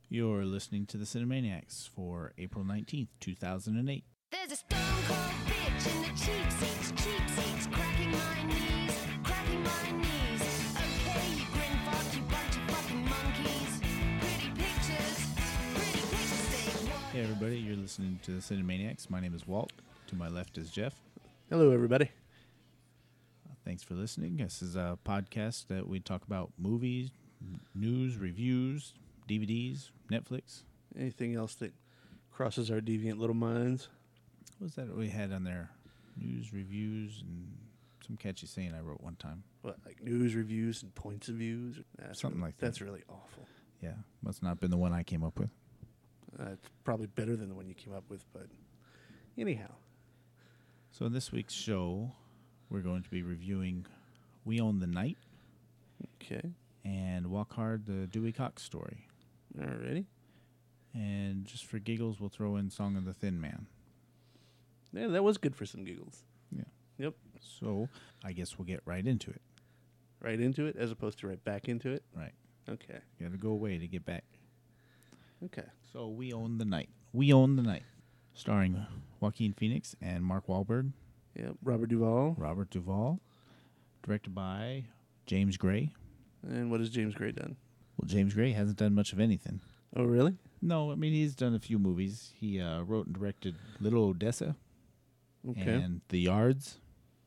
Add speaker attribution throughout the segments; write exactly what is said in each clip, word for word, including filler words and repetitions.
Speaker 1: You're listening to the Cinemaniacs for April nineteenth, two thousand eight.
Speaker 2: There's a stone cold bitch in the cheap seats, cheap seats, cracking my knees, cracking my knees. Okay, you grin fuck, you bunch of fucking monkeys. Pretty pictures, pretty pictures say what?
Speaker 1: Hey everybody, you're listening to the Cinemaniacs. My name is Walt. To my left is Jeff.
Speaker 3: Hello, everybody.
Speaker 1: Thanks for listening. This is a podcast that we talk about movies, news, reviews, D V Ds, Netflix.
Speaker 3: Anything else that crosses our deviant little minds?
Speaker 1: What was that we had on there? News, reviews, and some catchy saying I wrote one time.
Speaker 3: What, like news reviews and points of views? That's
Speaker 1: Something
Speaker 3: really,
Speaker 1: like that.
Speaker 3: That's really awful.
Speaker 1: Yeah, must not have been the one I came up with.
Speaker 3: Uh, it's probably better than the one you came up with, but anyhow.
Speaker 1: So in this week's show, we're going to be reviewing We Own the Night
Speaker 3: Okay.
Speaker 1: and Walk Hard, the Dewey Cox story.
Speaker 3: Alrighty.
Speaker 1: And just for giggles, we'll throw in Song of the Thin Man.
Speaker 3: Yeah, that was good for some giggles.
Speaker 1: Yeah.
Speaker 3: Yep.
Speaker 1: So I guess we'll get right into it.
Speaker 3: Right into it as opposed to right back into it?
Speaker 1: Right.
Speaker 3: Okay.
Speaker 1: You got to go away to get back.
Speaker 3: Okay.
Speaker 1: So We Own the Night. We Own the Night. Starring Joaquin Phoenix and Mark Wahlberg.
Speaker 3: Yep. Robert Duvall.
Speaker 1: Robert Duvall. Directed by James Gray.
Speaker 3: And what has James Gray done?
Speaker 1: Well, James Gray hasn't done much of anything.
Speaker 3: Oh, really?
Speaker 1: No, I mean, he's done a few movies. He uh, wrote and directed Little Odessa
Speaker 3: Okay.
Speaker 1: and The Yards,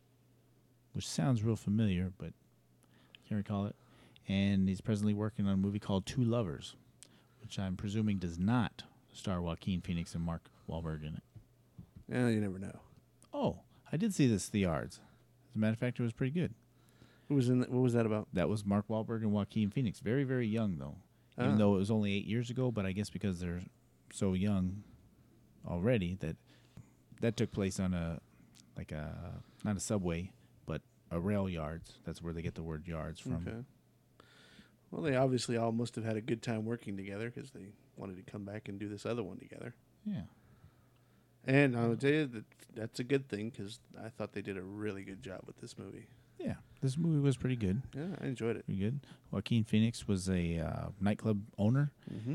Speaker 1: which sounds real familiar, but can't recall it. And he's presently working on a movie called Two Lovers, which I'm presuming does not star Joaquin Phoenix and Mark Wahlberg in it.
Speaker 3: Yeah, you never know.
Speaker 1: Oh, I did see this, The Yards. As a matter of fact, it was pretty good.
Speaker 3: Who was in? The, what was that about?
Speaker 1: That was Mark Wahlberg and Joaquin Phoenix. Very, very young, though. Even
Speaker 3: Ah.
Speaker 1: though it was only eight years ago, but I guess because they're so young already, that that took place on a, like a, not a subway, but a rail yards. That's where they get the word yards from.
Speaker 3: Okay. Well, they obviously all must have had a good time working together because they wanted to come back and do this other one together.
Speaker 1: Yeah.
Speaker 3: And I'll tell you that that's a good thing because I thought they did a really good job with this movie.
Speaker 1: Yeah. This movie was pretty good.
Speaker 3: Yeah, I enjoyed it.
Speaker 1: Pretty good. Joaquin Phoenix was a uh, nightclub owner.
Speaker 3: Mm-hmm.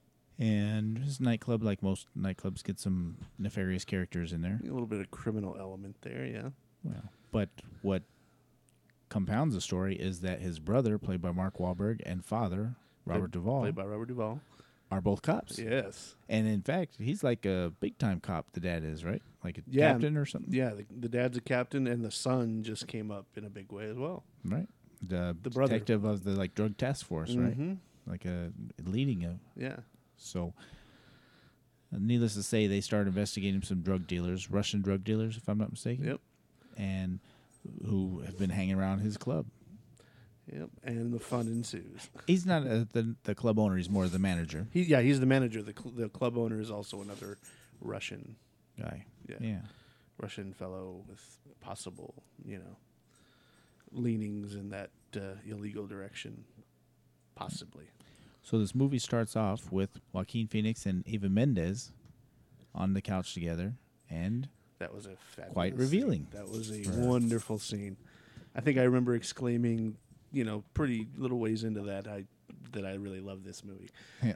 Speaker 1: And his nightclub, like most nightclubs, get some nefarious characters in there.
Speaker 3: A little bit of criminal element there, yeah.
Speaker 1: Well, but what compounds the story is that his brother, played by Mark Wahlberg, and father, Robert Duvall,
Speaker 3: Played by Robert Duvall.
Speaker 1: are both cops.
Speaker 3: Yes.
Speaker 1: And in fact, he's like a big time cop, the dad is, right? Like a
Speaker 3: Yeah.
Speaker 1: captain or something?
Speaker 3: Yeah, the, the dad's a captain, and the son just came up in a big way as well.
Speaker 1: Right. The,
Speaker 3: The brother.
Speaker 1: detective of the like drug task force, right?
Speaker 3: Mhm.
Speaker 1: Like a leading a
Speaker 3: Yeah.
Speaker 1: so uh, needless to say, they start investigating some drug dealers, Russian drug dealers, if I'm not mistaken.
Speaker 3: Yep.
Speaker 1: And who have been hanging around his club.
Speaker 3: Yep. And the fun ensues.
Speaker 1: He's not a, the the club owner; he's more the manager
Speaker 3: He, yeah, he's the manager. The, cl- the club owner is also another Russian,
Speaker 1: guy.
Speaker 3: yeah,
Speaker 1: Yeah.
Speaker 3: Russian fellow with possible, you know, leanings in that uh, illegal direction, possibly.
Speaker 1: So this movie starts off with Joaquin Phoenix and Eva Mendes on the couch together, and
Speaker 3: That was a fabulous
Speaker 1: Quite
Speaker 3: scene.
Speaker 1: revealing.
Speaker 3: That was a
Speaker 1: For-
Speaker 3: wonderful scene. I think I remember exclaiming, you know, pretty little ways into that, I that I really love this movie.
Speaker 1: yeah.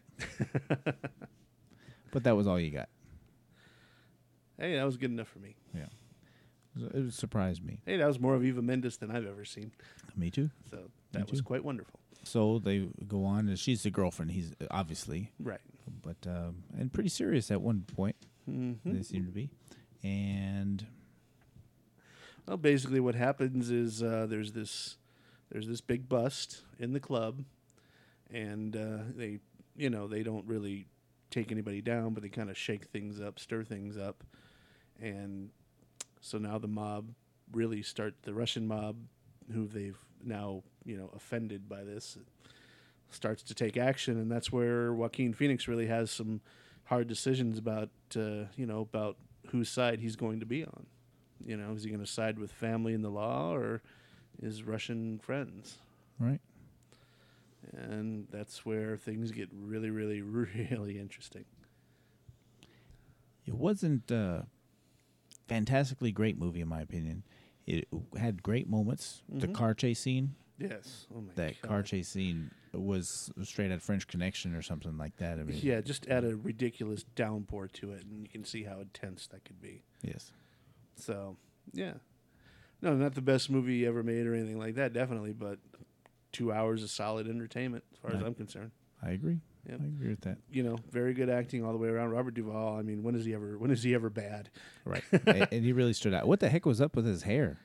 Speaker 1: But that was all you got.
Speaker 3: Hey, that was good enough for me.
Speaker 1: Yeah, it, it surprised me.
Speaker 3: Hey, that was more of Eva Mendes than I've ever seen.
Speaker 1: Me too.
Speaker 3: So that was
Speaker 1: too.
Speaker 3: quite wonderful.
Speaker 1: So they go on, and she's the girlfriend. He's uh, obviously,
Speaker 3: Right.
Speaker 1: but um, and pretty serious at one point.
Speaker 3: Mm-hmm.
Speaker 1: They seem to be, and
Speaker 3: Well, basically, what happens is uh, there's this there's this big bust in the club, and uh, they you know they don't really take anybody down, but they kind of shake things up, stir things up, and so now the mob really start the Russian mob, who they've now you know offended by this, starts to take action, and that's where Joaquin Phoenix really has some hard decisions about uh, you know about whose side he's going to be on. You know, is he going to side with family and the law or his Russian friends?
Speaker 1: right.
Speaker 3: And that's where things get really, really, really interesting.
Speaker 1: It wasn't a fantastically great movie, in my opinion. It had great moments. The
Speaker 3: Mhm.
Speaker 1: car chase scene,
Speaker 3: Yes. Oh my
Speaker 1: that
Speaker 3: God.
Speaker 1: car chase scene was straight at French Connection or something like that. I mean,
Speaker 3: Yeah, just add a ridiculous downpour to it, and you can see how intense that could be.
Speaker 1: yes.
Speaker 3: So, yeah. No, not the best movie ever made or anything like that, definitely, but two hours of solid entertainment, as far as
Speaker 1: Right.
Speaker 3: I'm concerned.
Speaker 1: I agree.
Speaker 3: Yep.
Speaker 1: I agree with that.
Speaker 3: You know, very good acting all the way around. Robert Duvall, I mean, when is he ever when is he ever bad?
Speaker 1: Right. and, and he really stood out. What the heck was up with his hair?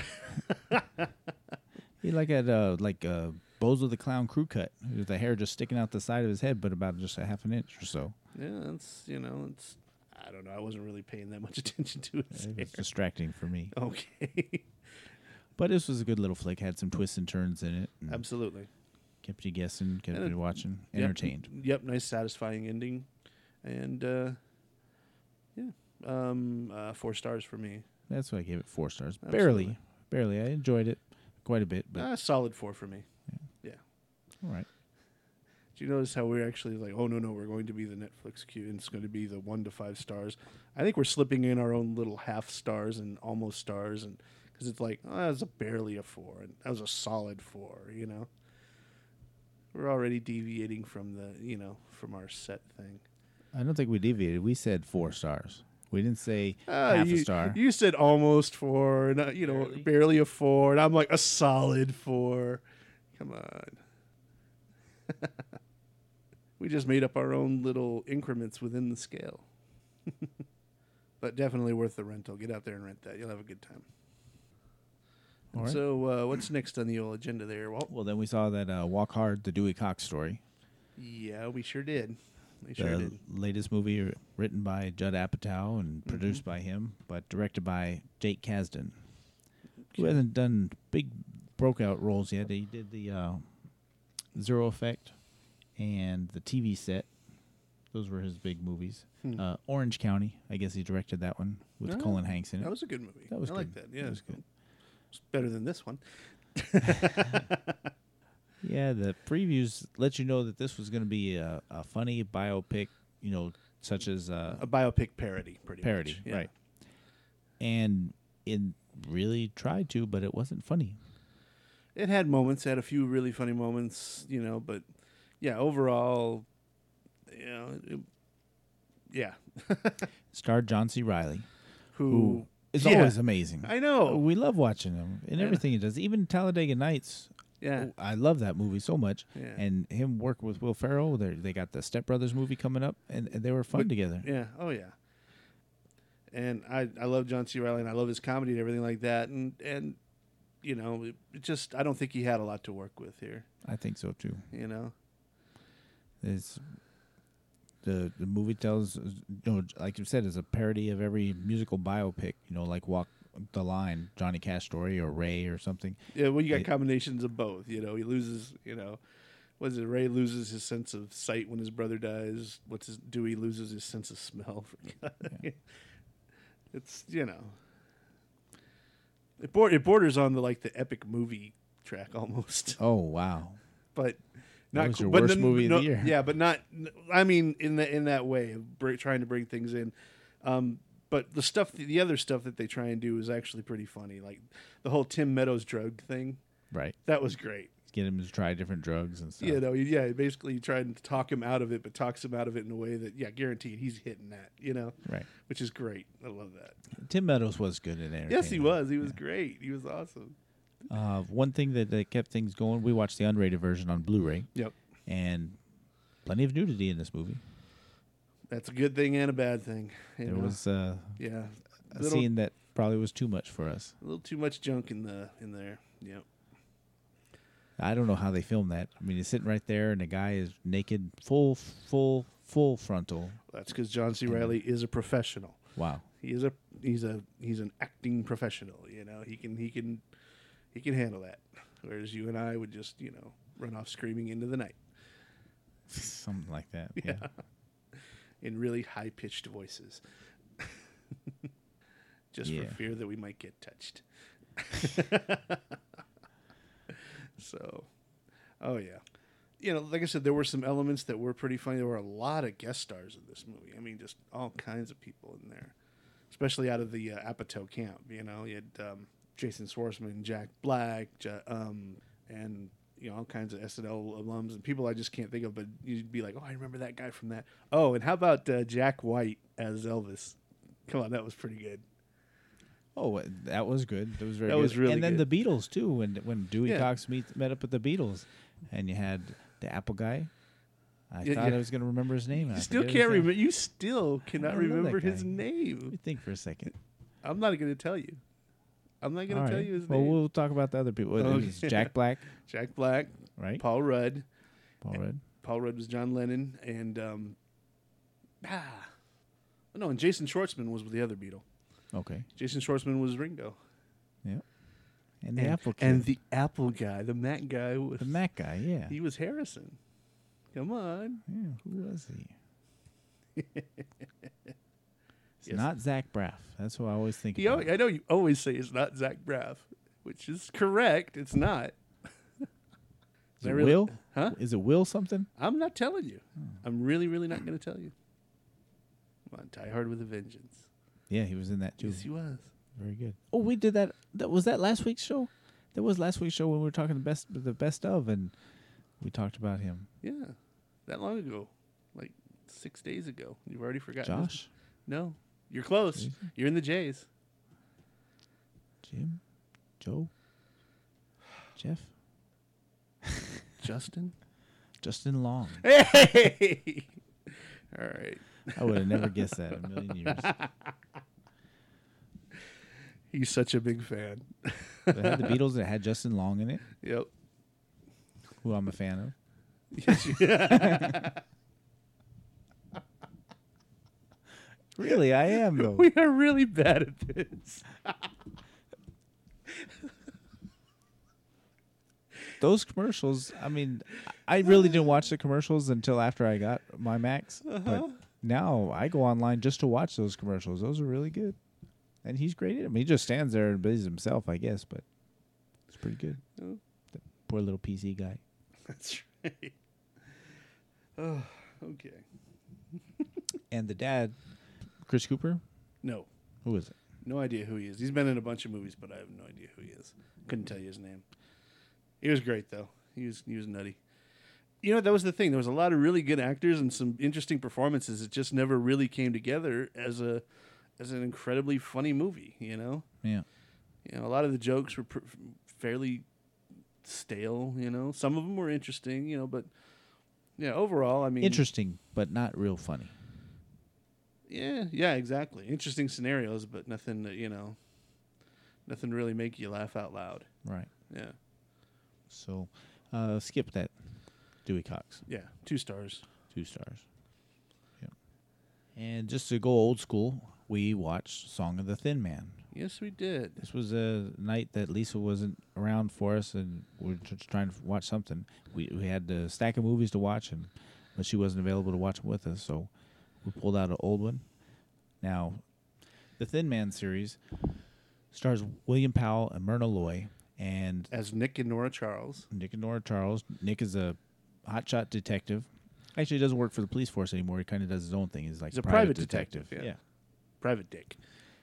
Speaker 1: He like had uh, like uh, Bozo the Clown crew cut, with the hair just sticking out the side of his head, but about just a half an inch or so.
Speaker 3: Yeah, that's, you know, it's, I don't know. I wasn't really paying that much attention to his
Speaker 1: It
Speaker 3: hair.
Speaker 1: was distracting for me.
Speaker 3: Okay.
Speaker 1: But this was a good little flick. Had some twists and turns in it. and
Speaker 3: Absolutely.
Speaker 1: Kept you guessing, kept
Speaker 3: And it-
Speaker 1: you watching,
Speaker 3: Yep.
Speaker 1: entertained.
Speaker 3: Yep, nice, satisfying ending. And, uh, yeah, um, uh, four stars for me.
Speaker 1: That's why I gave it four stars.
Speaker 3: Absolutely.
Speaker 1: Barely. Barely. I enjoyed it quite a bit, but
Speaker 3: Uh, solid four for me. Yeah.
Speaker 1: all right.
Speaker 3: Do you notice how we're actually like, oh, no, no, we're going to be the Netflix queue, and it's going to be the one to five stars. I think we're slipping in our own little half stars and almost stars, and because it's like, oh, that was a barely a four, and that was a solid four, you know? We're already deviating from the, you know, from our set thing.
Speaker 1: I don't think we deviated. We said four stars. We didn't say
Speaker 3: Uh,
Speaker 1: half
Speaker 3: you,
Speaker 1: a star.
Speaker 3: You said almost four, and, uh, you know,
Speaker 1: Barely.
Speaker 3: barely a four, and I'm like a solid four. Come on. We just made up our own little increments within the scale. But definitely worth the rental. Get out there and rent that. You'll have a good time.
Speaker 1: All right.
Speaker 3: So uh, what's next on the old agenda there, Walt?
Speaker 1: Well, then we saw that uh, Walk Hard, the Dewey Cox story.
Speaker 3: Yeah, we sure did. We sure
Speaker 1: the
Speaker 3: did.
Speaker 1: latest movie r- written by Judd Apatow and produced
Speaker 3: Mm-hmm.
Speaker 1: by him, but directed by Jake Kasdan, who hasn't done big breakout roles yet. He did the uh, Zero Effect and the T V Set. Those were his big movies.
Speaker 3: Hmm.
Speaker 1: Uh, Orange County, I guess he directed that one with
Speaker 3: Oh,
Speaker 1: Colin Hanks in it.
Speaker 3: That was a good movie.
Speaker 1: That was
Speaker 3: I like
Speaker 1: good.
Speaker 3: that. Yeah,
Speaker 1: That was good.
Speaker 3: It's better than this one.
Speaker 1: Yeah, the previews let you know that this was going to be a, a funny biopic, you know, such as uh,
Speaker 3: A biopic parody, pretty
Speaker 1: parody,
Speaker 3: much. Yeah.
Speaker 1: right? And it really tried to, but it wasn't funny.
Speaker 3: It had moments, it had a few really funny moments, you know, but yeah, overall, you know, it, yeah.
Speaker 1: Starred John C. Riley,
Speaker 3: Who,
Speaker 1: who is
Speaker 3: yeah,
Speaker 1: always amazing.
Speaker 3: I know.
Speaker 1: We love watching him and
Speaker 3: Yeah.
Speaker 1: everything he does. Even Talladega Nights.
Speaker 3: Yeah.
Speaker 1: I love that movie so much.
Speaker 3: Yeah.
Speaker 1: And him work with Will Ferrell. They they got the Step Brothers movie coming up, and, and they were fun
Speaker 3: But-
Speaker 1: together.
Speaker 3: Yeah. Oh yeah. And I I love John C. Reilly and I love his comedy and everything like that. And and you know, it, it just I don't think he had a lot to work with here.
Speaker 1: I think so too.
Speaker 3: You know.
Speaker 1: It's the the movie tells, you know, like you said, is a parody of every musical biopic. You know, like Walk the Line, Johnny Cash story, or Ray, or something.
Speaker 3: Yeah. Well, you got
Speaker 1: It-
Speaker 3: combinations of both. You know, he loses. You know, what is it? Ray loses his sense of sight when his brother dies. What's his? Dewey loses his sense of smell. It's you know. It, bor- it borders on the like the epic movie track almost.
Speaker 1: Oh wow!
Speaker 3: but
Speaker 1: That
Speaker 3: not
Speaker 1: was
Speaker 3: co-
Speaker 1: your
Speaker 3: but
Speaker 1: worst
Speaker 3: n-
Speaker 1: movie of
Speaker 3: no,
Speaker 1: the year.
Speaker 3: Yeah, but not. I mean, in that in that way of br- trying to bring things in. Um, but the stuff, the other stuff that they try and do is actually pretty funny. Like the whole Tim Meadows drug thing.
Speaker 1: Right,
Speaker 3: That was great.
Speaker 1: get him to try different drugs and stuff.
Speaker 3: You know, yeah, basically trying to talk him out of it, but talks him out of it in a way that, yeah, guaranteed he's hitting that. You know,
Speaker 1: Right.
Speaker 3: which is great. I love that.
Speaker 1: Tim Meadows was good in there.
Speaker 3: Yes, he was. He was great. He was awesome.
Speaker 1: Uh, one thing that, that kept things going, we watched the unrated version on Blu-ray,
Speaker 3: Yep.
Speaker 1: and plenty of nudity in this movie.
Speaker 3: That's a good thing and a bad thing. You
Speaker 1: There
Speaker 3: know?
Speaker 1: was uh,
Speaker 3: yeah,
Speaker 1: a
Speaker 3: little,
Speaker 1: scene that probably was too much for us.
Speaker 3: a little too much junk in the in there. Yep.
Speaker 1: I don't know how they filmed that. I mean, he's sitting right there, and the guy is naked, full, full, full frontal.
Speaker 3: That's because John C. Reilly is a professional.
Speaker 1: Wow.
Speaker 3: He is a he's a he's an acting professional. You know, he can he can he can handle that. Whereas you and I would just you know run off screaming into the night
Speaker 1: Something like that. Yeah.
Speaker 3: in really high pitched voices, just
Speaker 1: Yeah.
Speaker 3: for fear that we might get touched. So, oh yeah. You know, like I said, there were some elements that were pretty funny. There were a lot of guest stars in this movie. I mean, just all kinds of people in there, especially out of the uh, Apatow camp. You know, you had um, Jason Schwartzman, Jack Black, Ja- um, and you know, all kinds of S N L alums and people I just can't think of, but you'd be like, oh, I remember that guy from that. Oh, and how about uh, Jack White as Elvis? Come on, that was pretty good.
Speaker 1: Oh, that was good. That was very
Speaker 3: That
Speaker 1: good.
Speaker 3: was really
Speaker 1: And then
Speaker 3: good.
Speaker 1: the Beatles, too, when when Dewey
Speaker 3: Yeah.
Speaker 1: Cox meet, met up with the Beatles. And you had the Apple guy. I
Speaker 3: Yeah,
Speaker 1: thought
Speaker 3: yeah.
Speaker 1: I was going to remember his name.
Speaker 3: You
Speaker 1: I
Speaker 3: still
Speaker 1: forget his
Speaker 3: can't
Speaker 1: name.
Speaker 3: remember. You still cannot
Speaker 1: don't know that
Speaker 3: remember his
Speaker 1: guy. Let
Speaker 3: name.
Speaker 1: me think for a second.
Speaker 3: I'm not going to tell you. I'm not going
Speaker 1: All
Speaker 3: to tell
Speaker 1: right.
Speaker 3: you his
Speaker 1: Well,
Speaker 3: name.
Speaker 1: we'll talk about the other people. It was
Speaker 3: Okay.
Speaker 1: Jack Black,
Speaker 3: Jack Black,
Speaker 1: right?
Speaker 3: Paul Rudd.
Speaker 1: Paul Rudd.
Speaker 3: Paul Rudd was John Lennon, and um, ah, no, and Jason Schwartzman was the other Beatle.
Speaker 1: Okay.
Speaker 3: Jason Schwartzman was Ringo,
Speaker 1: Yeah. And the
Speaker 3: and,
Speaker 1: Apple kid.
Speaker 3: and the Apple guy, the Mac guy, was
Speaker 1: the Mac guy, yeah.
Speaker 3: he was Harrison. Come on,
Speaker 1: Yeah, who was he? It's
Speaker 3: Yes.
Speaker 1: not Zach Braff. That's who I always think
Speaker 3: he,
Speaker 1: about.
Speaker 3: al- I know you always say it's not Zach Braff, which is correct. It's not.
Speaker 1: Is
Speaker 3: I
Speaker 1: it
Speaker 3: really-
Speaker 1: Will?
Speaker 3: Huh?
Speaker 1: Is it Will something?
Speaker 3: I'm not telling you. I'm really, really not going to tell you. Come on, Die Hard with a Vengeance.
Speaker 1: Yeah, he was in that too.
Speaker 3: Yes, he was.
Speaker 1: Very good. Oh, we did that. That was that last week's show. That was last week's show when we were talking the best, the best of, and we talked about him.
Speaker 3: Yeah, that long ago, like six days ago. You've already forgotten. his-
Speaker 1: Josh,
Speaker 3: No, you're close.
Speaker 1: Jason?
Speaker 3: You're in the Jays.
Speaker 1: Jim, Joe, Jeff,
Speaker 3: Justin.
Speaker 1: Justin Long.
Speaker 3: Hey. All right.
Speaker 1: I would have never guessed that in a million years.
Speaker 3: He's such a big fan.
Speaker 1: They had the Beatles that had Justin Long in it,
Speaker 3: Yep.
Speaker 1: who I'm a fan of.
Speaker 3: Yes, you-
Speaker 1: Really, I am though.
Speaker 3: we are really bad at this.
Speaker 1: Those commercials. I mean, I really didn't watch the commercials until after I got my Macs,
Speaker 3: Uh-huh.
Speaker 1: but now I go online just to watch those commercials. Those are really good, and he's great at them. He just stands there and busies himself, I guess, but it's pretty good.
Speaker 3: Oh.
Speaker 1: The poor little P C guy.
Speaker 3: That's right. Oh, okay.
Speaker 1: And the dad, Chris Cooper.
Speaker 3: No,
Speaker 1: Who is it?
Speaker 3: no idea who he is. He's been in a bunch of movies, but I have no idea who he is. Couldn't tell you his name. He was great though. He was he was nutty. You know, that was the thing. There was a lot of really good actors and some interesting performances. It just never really came together as a as an incredibly funny movie. You know,
Speaker 1: Yeah.
Speaker 3: you know, a lot of the jokes were pr- fairly stale. You know, some of them were interesting. You know, but yeah, overall, I mean,
Speaker 1: Interesting, but not real funny.
Speaker 3: Yeah, yeah, exactly. Interesting scenarios, but nothing that, you know, nothing to really make you laugh out loud.
Speaker 1: Right.
Speaker 3: Yeah.
Speaker 1: So, uh, skip that. Dewey Cox.
Speaker 3: Yeah. Two stars.
Speaker 1: Two stars. Yep. And just to go old school, we watched Song of the Thin Man.
Speaker 3: Yes, we did.
Speaker 1: This was a night that Lisa wasn't around for us, and we were just trying to watch something. We we had a stack of movies to watch, and but she wasn't available to watch them with us, so we pulled out an old one. Now, the Thin Man series stars William Powell and Myrna Loy, and
Speaker 3: As Nick and Nora Charles.
Speaker 1: Nick and Nora Charles. Nick is a hotshot detective. Actually, he doesn't work for the police force anymore. He kind of does his own thing. He's like
Speaker 3: He's a private detective,
Speaker 1: Yeah.
Speaker 3: yeah. Private Dick.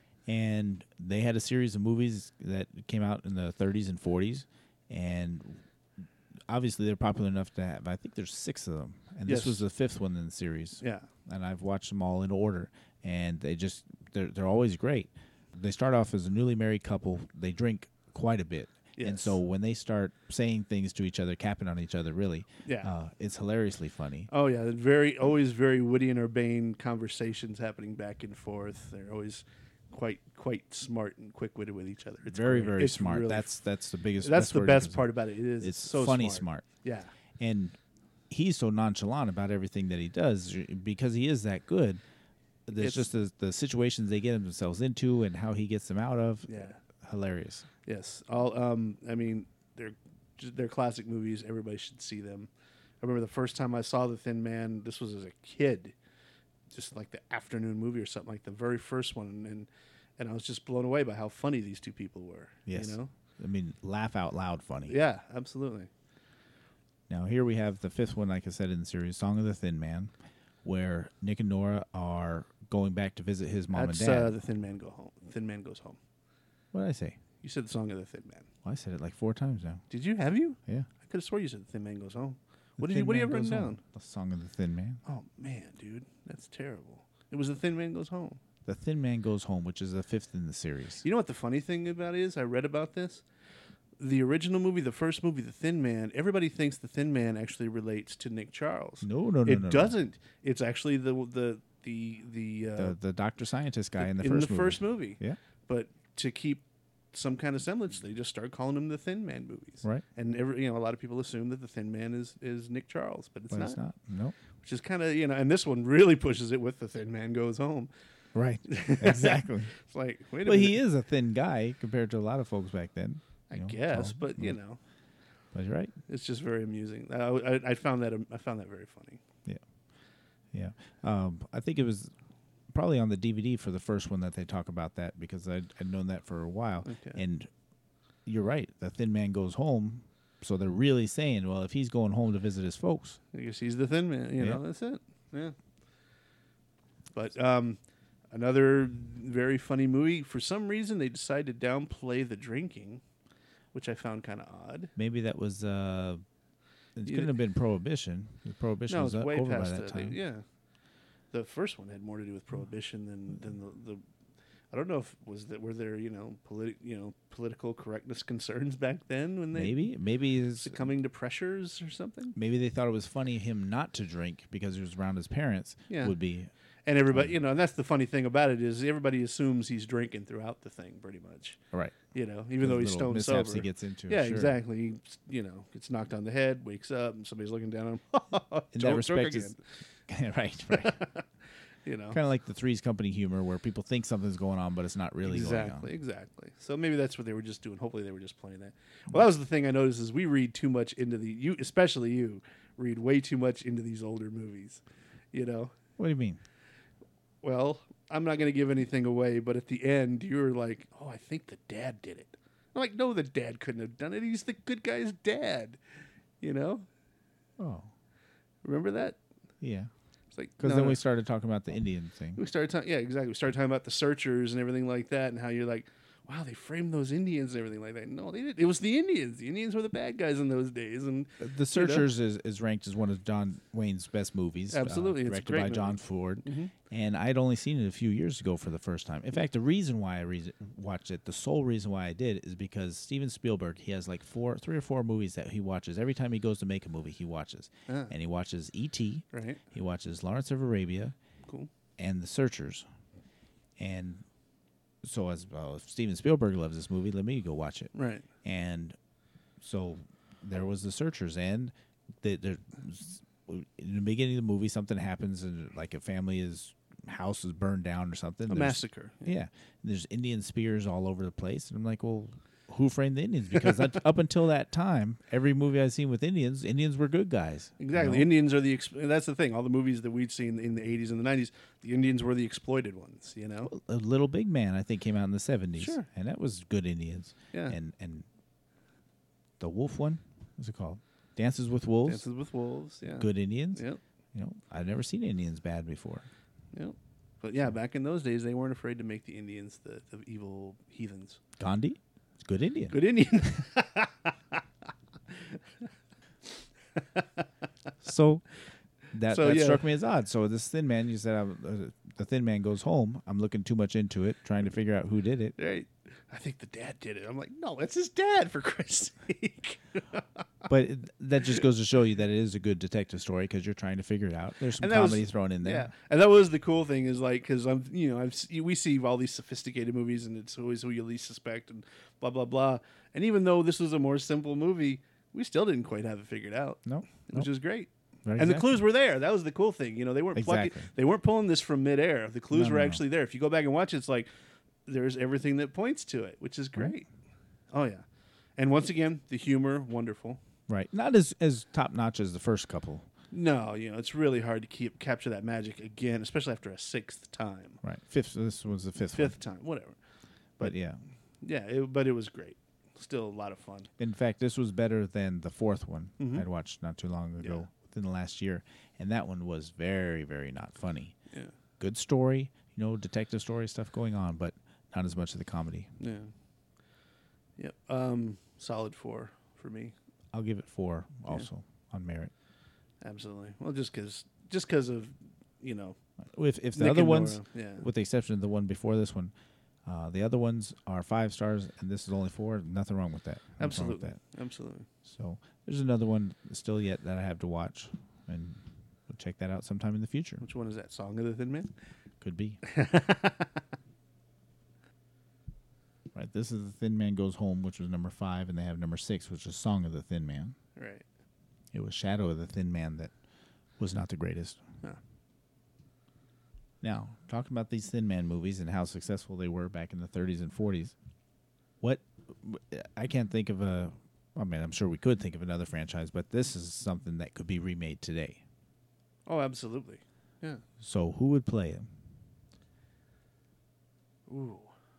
Speaker 1: And they had a series of movies that came out in the thirties and forties, and obviously they're popular enough to have. I think there's six of them, and
Speaker 3: Yes.
Speaker 1: this was the fifth one in the series.
Speaker 3: Yeah.
Speaker 1: And I've watched them all in order, and they just they're they're always great. They start off as a newly married couple. They drink quite a bit. And
Speaker 3: Yes.
Speaker 1: so when they start saying things to each other, capping on each other, really,
Speaker 3: Yeah.
Speaker 1: uh, it's hilariously funny.
Speaker 3: Oh, yeah. Very, always very witty and urbane conversations happening back and forth. They're always quite, quite smart and quick witted with each other. It's
Speaker 1: very,
Speaker 3: great.
Speaker 1: very
Speaker 3: It's
Speaker 1: smart.
Speaker 3: really-
Speaker 1: that's that's the biggest.
Speaker 3: that's the
Speaker 1: word
Speaker 3: best
Speaker 1: because
Speaker 3: part about it. It is.
Speaker 1: It's
Speaker 3: so
Speaker 1: funny,
Speaker 3: smart.
Speaker 1: smart.
Speaker 3: Yeah.
Speaker 1: And he's so nonchalant about everything that he does because he is that good. There's
Speaker 3: It's-
Speaker 1: just the, the situations they get themselves into and how he gets them out of.
Speaker 3: Yeah.
Speaker 1: Hilarious.
Speaker 3: Yes. All. Um. I mean, they're just, they're classic movies. Everybody should see them. I remember the first time I saw The Thin Man. This was as a kid, just like the afternoon movie or something like the very first one, and and I was just blown away by how funny these two people were.
Speaker 1: Yes.
Speaker 3: You know.
Speaker 1: I mean, laugh out loud funny.
Speaker 3: Yeah. Absolutely.
Speaker 1: Now, here we have the fifth one, like I said in the series, Song of the Thin Man, where Nick and Nora are going back to visit his mom
Speaker 3: That's
Speaker 1: and dad.
Speaker 3: uh, The Thin Man Go Home. Thin Man Goes Home.
Speaker 1: What did I say?
Speaker 3: You said the song of The Thin Man.
Speaker 1: Well, I said it like four times now.
Speaker 3: Did you? Have you?
Speaker 1: Yeah.
Speaker 3: I could have swore you said The Thin Man Goes Home.
Speaker 1: The
Speaker 3: What did
Speaker 1: Thin
Speaker 3: you What do you
Speaker 1: Man
Speaker 3: have written
Speaker 1: Goes
Speaker 3: down?
Speaker 1: Home. The Song of the Thin Man.
Speaker 3: Oh man, dude, that's terrible. It was The Thin Man Goes Home.
Speaker 1: The Thin Man Goes Home, which is the fifth in the series.
Speaker 3: You know what the funny thing about it is? I read about this. The original movie, the first movie, The Thin Man, everybody thinks The Thin Man actually relates to Nick Charles.
Speaker 1: No, no, no,
Speaker 3: it
Speaker 1: no, no.
Speaker 3: doesn't. It's actually the the the the uh,
Speaker 1: The the Doctor Scientist guy in the
Speaker 3: in
Speaker 1: first
Speaker 3: the
Speaker 1: movie.
Speaker 3: first movie.
Speaker 1: Yeah.
Speaker 3: But to keep some kind of semblance, they just start calling him the Thin Man movies.
Speaker 1: Right.
Speaker 3: And every you know a lot of people assume that the Thin Man is is Nick Charles, but it's
Speaker 1: But
Speaker 3: not.
Speaker 1: it's not. No.
Speaker 3: Which is kind of you know, and this one really pushes it with The Thin Man Goes Home.
Speaker 1: Right. Exactly.
Speaker 3: It's like wait a
Speaker 1: But
Speaker 3: minute.
Speaker 1: he is a thin guy compared to a lot of folks back then.
Speaker 3: I
Speaker 1: you know,
Speaker 3: guess,
Speaker 1: so,
Speaker 3: but you
Speaker 1: mm.
Speaker 3: know,
Speaker 1: But you're right.
Speaker 3: it's just very amusing. I, I, I found that I found that very funny.
Speaker 1: Yeah. Um, I think it was probably on the D V D for the first one that they talk about that because I'd, I'd known that for a while.
Speaker 3: Okay.
Speaker 1: And you're right. The Thin Man Goes Home. So they're really saying, well, if he's going home to visit his folks.
Speaker 3: I guess he's the Thin Man. You
Speaker 1: Yeah.
Speaker 3: know, that's it. Yeah. But um, another very funny movie. For some reason, they decided to downplay the drinking, which I found kind of odd.
Speaker 1: Maybe that was, uh, it
Speaker 3: You-
Speaker 1: couldn't have been Prohibition. The Prohibition
Speaker 3: No,
Speaker 1: was
Speaker 3: it's
Speaker 1: uh,
Speaker 3: way
Speaker 1: over by
Speaker 3: past
Speaker 1: that
Speaker 3: that.
Speaker 1: time.
Speaker 3: Yeah. The first one had more to do with prohibition than than the. the I don't know if was that were there you know politi- you know political correctness concerns back then when they
Speaker 1: Maybe. Maybe is
Speaker 3: succumbing to pressures or something.
Speaker 1: maybe they thought it was funny him not to drink because he was around his parents.
Speaker 3: Yeah.
Speaker 1: Would be
Speaker 3: And everybody, you know, and that's the funny thing about it is everybody assumes he's drinking throughout the thing, pretty much.
Speaker 1: right.
Speaker 3: You know, even though he's
Speaker 1: Little
Speaker 3: stone
Speaker 1: mishaps
Speaker 3: sober.
Speaker 1: he gets into.
Speaker 3: yeah,
Speaker 1: sure.
Speaker 3: exactly. He, you know, gets knocked on the head, wakes up, and somebody's looking down on him.
Speaker 1: In
Speaker 3: Drunk-
Speaker 1: that
Speaker 3: drunk
Speaker 1: respect,
Speaker 3: again.
Speaker 1: is right, right.
Speaker 3: You know,
Speaker 1: Kind of like the Three's Company humor, where people think something's going on, but it's not really
Speaker 3: exactly,
Speaker 1: going
Speaker 3: exactly. So maybe that's what they were just doing. Hopefully, they were just playing that. Well, that was the thing I noticed is we read too much into the you, especially you, read way too much into these older movies. You know,
Speaker 1: on. What do you mean?
Speaker 3: well, I'm not going to give anything away, but at the end, you were like, "Oh, I think the dad did it." I'm like, "No, the dad couldn't have done it. He's the good guy's dad." You know,
Speaker 1: Oh,
Speaker 3: remember that?
Speaker 1: yeah.
Speaker 3: It's like
Speaker 1: Because
Speaker 3: no,
Speaker 1: then
Speaker 3: no.
Speaker 1: we started talking about the Indian thing.
Speaker 3: we started talking. Yeah, exactly. We started talking about the searchers and everything like that, and how you're like, "Wow, they framed those Indians and everything like that." No, they did. It was the Indians. The Indians were the bad guys in those days, and
Speaker 1: The Searchers is, is ranked as one of John Wayne's best movies. uh,
Speaker 3: Absolutely. It's a
Speaker 1: directed
Speaker 3: great
Speaker 1: by
Speaker 3: movie.
Speaker 1: John Ford.
Speaker 3: Mhm.
Speaker 1: And I'd only seen it a few years ago for the first time. In fact, the reason why I re- watched it, the sole reason why I did, is because Steven Spielberg, he has like four, three or four movies that he watches. Every time he goes to make a movie, he watches.
Speaker 3: Ah.
Speaker 1: And he watches E T,
Speaker 3: right,
Speaker 1: he watches Lawrence of Arabia,
Speaker 3: cool.
Speaker 1: and The Searchers. And so as well, if Steven Spielberg loves this movie, let me go watch it.
Speaker 3: Right.
Speaker 1: And so there was The Searchers, and the, the, in the beginning of the movie, something happens, and like a family is house is burned down or something.
Speaker 3: A
Speaker 1: There's-
Speaker 3: massacre.
Speaker 1: Yeah, there's Indian spears all over the place, and I'm like, well, who framed the Indians? Because that, up until that time, every movie I've seen with Indians, Indians were good guys. you
Speaker 3: Exactly.
Speaker 1: know?
Speaker 3: Indians are the. Ex- that's the thing. All the movies that we'd seen in the eighties and the nineties, the Indians were the exploited ones. You know.
Speaker 1: A Little Big Man, I think, came out in the seventies,
Speaker 3: Sure.
Speaker 1: and that was good Indians.
Speaker 3: Yeah.
Speaker 1: And and the wolf one, what's it called? Dances with Wolves.
Speaker 3: Dances with Wolves. Yeah.
Speaker 1: Good Indians.
Speaker 3: Yep.
Speaker 1: You know, I've never seen Indians bad before.
Speaker 3: Yep. But yeah, back in those days, they weren't afraid to make the Indians the, the evil heathens.
Speaker 1: Gandhi, it's good Indian.
Speaker 3: Good Indian.
Speaker 1: So that,
Speaker 3: So,
Speaker 1: that
Speaker 3: yeah.
Speaker 1: struck me as odd. So this Thin Man, you said uh, uh, the Thin Man goes home. I'm looking too much into it, trying to figure out who did it.
Speaker 3: Right. I think the dad did it. I'm like, no, that's his dad, for Christ's sake.
Speaker 1: But it, that just goes to show you that it is a good detective story because you're trying to figure it out. There's some
Speaker 3: And that was-
Speaker 1: comedy thrown in there.
Speaker 3: Yeah, and that was the cool thing is like because I'm you know I've s- we see all these sophisticated movies and it's always who you least suspect and blah blah blah. And even though this was a more simple movie, we still didn't quite have it figured out,
Speaker 1: No,
Speaker 3: which
Speaker 1: no.
Speaker 3: is great.
Speaker 1: Right,
Speaker 3: And the
Speaker 1: exactly.
Speaker 3: clues were there. That was the cool thing. You know, they weren't plucking,
Speaker 1: Exactly.
Speaker 3: they weren't pulling this from midair. The clues
Speaker 1: No,
Speaker 3: were
Speaker 1: no, no.
Speaker 3: actually there. If you go back and watch it, it's like there's everything that points to it, which is
Speaker 1: Right.
Speaker 3: great. Oh yeah, and once again, the humor wonderful.
Speaker 1: Right. Not as, as top notch as the first couple.
Speaker 3: No, you know, it's really hard to keep capture that magic again, especially after a sixth time,
Speaker 1: Right. Fifth. This was the fifth.
Speaker 3: fifth time, whatever.
Speaker 1: One. But yeah.
Speaker 3: Yeah, it, but it was great. Still a lot of fun.
Speaker 1: In fact, this was better than the fourth one
Speaker 3: Mhm.
Speaker 1: I'd watched not too long ago,
Speaker 3: Yeah.
Speaker 1: within the last year, and that one was very, very not funny.
Speaker 3: Yeah,
Speaker 1: Good story, you know, detective story stuff going on, but not as much of the comedy.
Speaker 3: yeah, yep. Um, solid four for me.
Speaker 1: I'll give it four also on merit.
Speaker 3: Absolutely. Well, just because just because of, you know.
Speaker 1: If if the
Speaker 3: Nick
Speaker 1: other
Speaker 3: and
Speaker 1: ones,
Speaker 3: Nora, yeah.
Speaker 1: with the exception of the one before this one, uh, the other ones are five stars, and this is only four. Nothing wrong with that. Nothing wrong
Speaker 3: Absolutely.
Speaker 1: with that.
Speaker 3: Absolutely.
Speaker 1: So there's another one still yet that I have to watch, and we'll check that out sometime in the future.
Speaker 3: Which one is that? Song of the Thin Man?
Speaker 1: Could be. Right. This is The Thin Man Goes Home, which was number five, and they have number six, which is Song of the Thin Man.
Speaker 3: Right.
Speaker 1: It was Shadow of the Thin Man that was not the greatest.
Speaker 3: Huh.
Speaker 1: Now, talking about these Thin Man movies and how successful they were back in the thirties and forties, what I can't think of a. I mean, I'm sure we could think of another franchise, but this is something that could be remade today.
Speaker 3: Oh, absolutely. Yeah.
Speaker 1: So, who would play him?
Speaker 3: Ooh.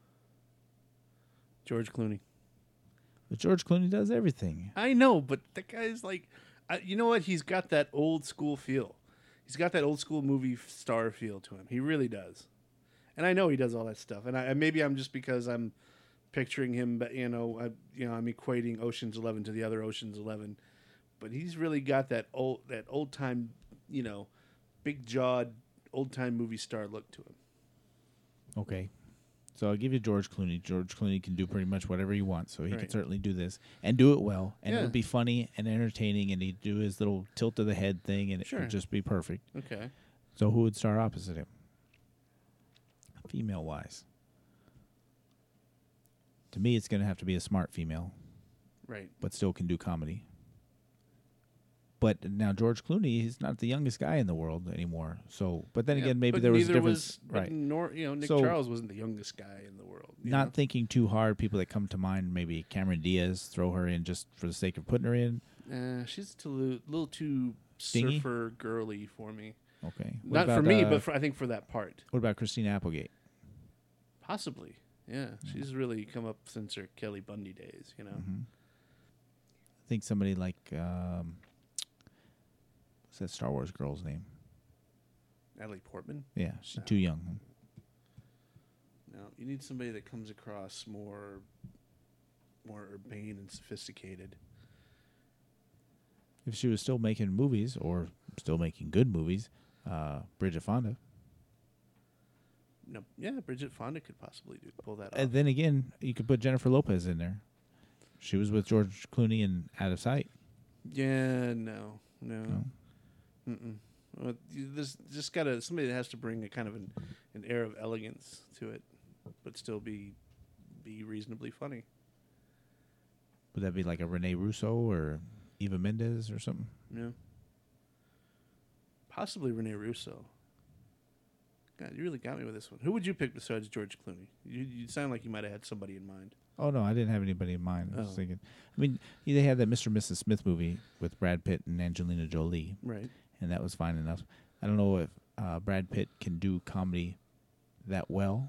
Speaker 3: George Clooney.
Speaker 1: But George Clooney does everything.
Speaker 3: I know, but the guy's like, uh, you know what? He's got that old school feel. He's got that old school movie star feel to him. He really does. And I know he does all that stuff. And I, maybe I'm just because I'm picturing him, but you know, I, you know, I'm equating Ocean's Eleven to the other Ocean's Eleven. But he's really got that old, that old time, you know, big jawed, old time movie star look to him.
Speaker 1: Okay. So I'll give you George Clooney. George Clooney can do pretty much whatever he wants, so he
Speaker 3: Right.
Speaker 1: can certainly do this and do it well, and
Speaker 3: Yeah.
Speaker 1: it would be funny and entertaining, and he'd do his little tilt of the head thing, and
Speaker 3: Sure.
Speaker 1: it would just be perfect.
Speaker 3: Okay.
Speaker 1: So who would star opposite him? Female-wise. To me, it's going to have to be a smart female,
Speaker 3: Right.
Speaker 1: but still can do comedy. But now George Clooney, he's not the youngest guy in the world anymore. So, but then
Speaker 3: Yeah,
Speaker 1: again, maybe
Speaker 3: but
Speaker 1: there was a
Speaker 3: neither
Speaker 1: difference,
Speaker 3: was- but
Speaker 1: right?
Speaker 3: Nor, you know, Nick
Speaker 1: So-
Speaker 3: Charles wasn't the youngest guy in the world. you
Speaker 1: Not
Speaker 3: know?
Speaker 1: thinking too hard, people that come to mind, maybe Cameron Diaz, throw her in just for the sake of putting her in.
Speaker 3: Uh, she's a little, little too
Speaker 1: Stingy?
Speaker 3: surfer girly for me.
Speaker 1: Okay. What
Speaker 3: Not for
Speaker 1: about,
Speaker 3: me,
Speaker 1: uh,
Speaker 3: but for, I think for that part.
Speaker 1: what about Christina Applegate?
Speaker 3: Possibly. Yeah. She's really come up since her Kelly Bundy days, you know.
Speaker 1: Mm-hmm. I think somebody like um, what's that Star Wars girl's name?
Speaker 3: Natalie Portman.
Speaker 1: Yeah, she's
Speaker 3: No.
Speaker 1: too young.
Speaker 3: No, you need somebody that comes across more more urbane and sophisticated.
Speaker 1: If she was still making movies or still making good movies, uh, Bridget Fonda.
Speaker 3: No, yeah, Bridget Fonda could possibly do pull that off.
Speaker 1: And then again, you could put Jennifer Lopez in there. She was with George Clooney in Out of Sight.
Speaker 3: Yeah, no, no.
Speaker 1: No?
Speaker 3: Mm-mm. Well, you- there's just got to somebody that has to bring a kind of an, an air of elegance to it, but still be be reasonably funny.
Speaker 1: Would that be like a Rene Russo or Eva Mendes or something?
Speaker 3: Yeah. Possibly Rene Russo. God, you really got me with this one. Who would you pick besides George Clooney? You, you sound like you might have had somebody in mind.
Speaker 1: Oh, no, I didn't have anybody in mind. I was
Speaker 3: Oh.
Speaker 1: thinking, I mean, they had that Mister and Missus Smith movie with Brad Pitt and Angelina Jolie,
Speaker 3: Right.
Speaker 1: and that was fine enough. I don't know if uh, Brad Pitt can do comedy that well,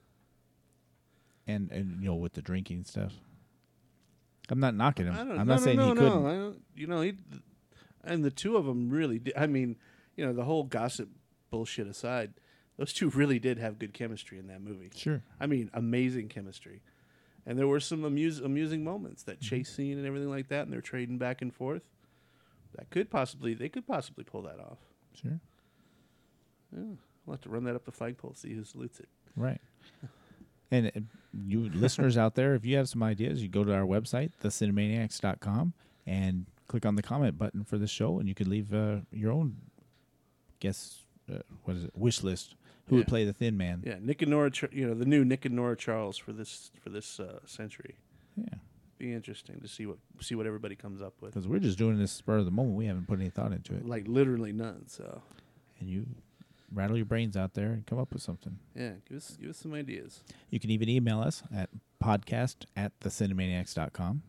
Speaker 1: and, and you know, with the drinking stuff. I'm not knocking him.
Speaker 3: I don't,
Speaker 1: I'm
Speaker 3: no,
Speaker 1: not
Speaker 3: no,
Speaker 1: saying
Speaker 3: no,
Speaker 1: he
Speaker 3: no.
Speaker 1: couldn't.
Speaker 3: I don't, you know, he, and the two of them really did. I mean, you know, the whole gossip bullshit aside, those two really did have good chemistry in that movie.
Speaker 1: Sure.
Speaker 3: I mean, amazing chemistry. And there were some amuse, amusing moments, that chase scene and everything like that, and they're trading back and forth. That could possibly, they could possibly pull that off.
Speaker 1: Sure.
Speaker 3: Yeah. We'll have to run that up the flagpole, see who salutes it.
Speaker 1: Right. And uh, you listeners out there, if you have some ideas, you go to our website, the cinemaniacs dot com, and click on the comment button for the show, and you could leave uh, your own guess, uh, what is it, wish list. Who would
Speaker 3: Yeah.
Speaker 1: play the Thin Man?
Speaker 3: Yeah, Nick and Nora, Char- you know, the new Nick and Nora Charles for this for this uh, century.
Speaker 1: Yeah.
Speaker 3: Be interesting to see what see what everybody comes up with.
Speaker 1: Because we're just doing this spur of the moment. We haven't put any thought into it.
Speaker 3: Like literally none. So
Speaker 1: And you rattle your brains out there and come up with something.
Speaker 3: yeah, give us give us some ideas.
Speaker 1: You can even email us at podcast at the cinemaniacs dot com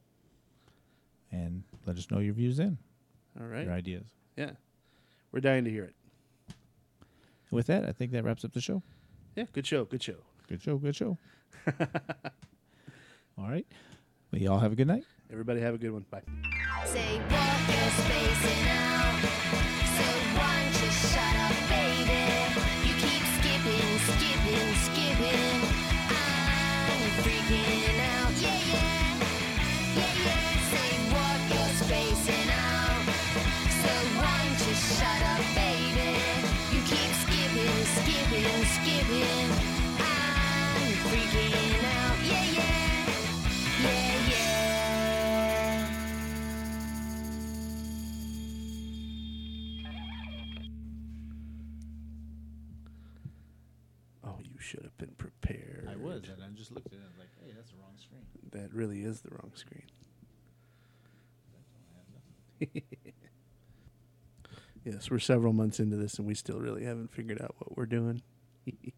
Speaker 1: and let us know your views in,
Speaker 3: All right.
Speaker 1: your ideas.
Speaker 3: Yeah, we're dying to hear it.
Speaker 1: With that, I think that wraps up the show.
Speaker 3: Yeah, good show. Good show.
Speaker 1: Good show, good show. All right. Well, y'all have a good night.
Speaker 3: Everybody have a good one. Bye.
Speaker 2: Say what you're spacing out. So why don't you shut up, baby? You keep skipping, skipping, skipping. I'm freaking out. Yeah, yeah. Yeah, yeah. Say what you're skipping, skipping. I'm freaking out. Yeah, yeah. Yeah, yeah.
Speaker 3: Oh, you should have been prepared.
Speaker 1: I was, and I just looked at it and was like, hey, that's the wrong screen.
Speaker 3: That really is the wrong screen. Yes, we're several months into this, and we still really haven't figured out what we're doing.